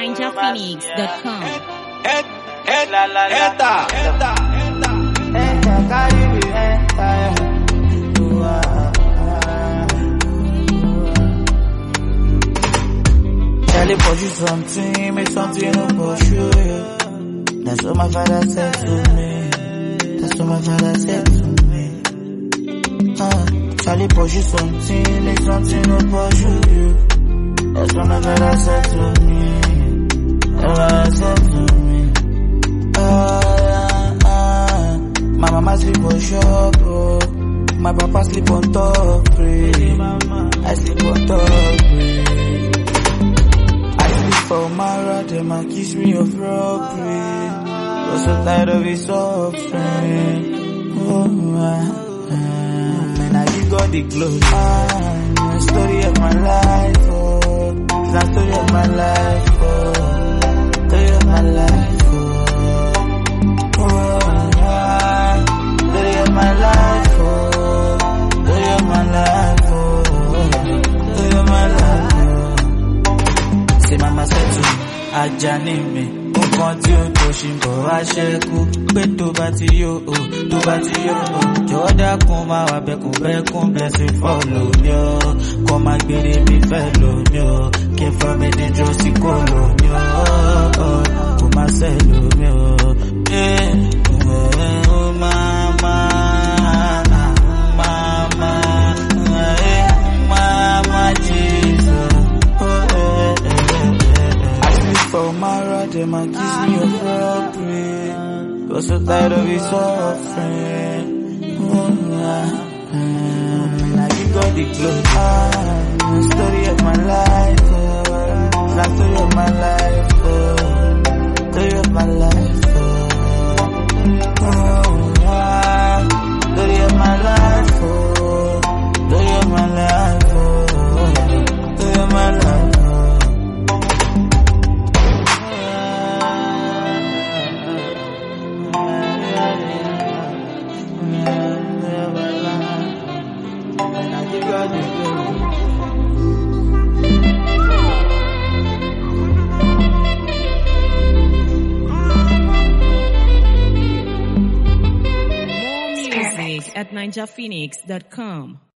NinjaPhoenix.com. Charlie pursue something, make something no pursue you. That's what my father said to me. That's what my father said to me. Charlie pursue something, make something no pursue you. That's what my father said to me. That's what I said to me. My mama sleep on shop, bro. My papa sleep on top, free. I sleep on top, free. For Mara, them a kiss me of robbery. Was so tired of his suffering. Man, I give God the glory. The story of my life, oh. It's the story of my life, oh. Story of my life, story of my life, oh. Story of my life, oh. Story of my life. Say mama said to me, Ajani mi, nǹkan tí ó tó ṣì ń bọ̀ wá ṣẹ́kù. Pé tó bá ti yó o, jọ̀wọ́ dákun máa wà bẹ́kún blessing follow mi o. Kọ́ máa gbére mi fẹ́ lò mí o. Kí n fọ́ mi díjọ sí kò lò mí o. Kò máa ṣẹ́ lò mí o. For Mara, them a kiss me of robbery. Was so tired of his suffering. I give God the glory. The story of my life, oh. The story of my life, oh. Story of my life, story of my life, oh. Story of my life, oh. Story of my life. More music at NinjaPhoenix.com.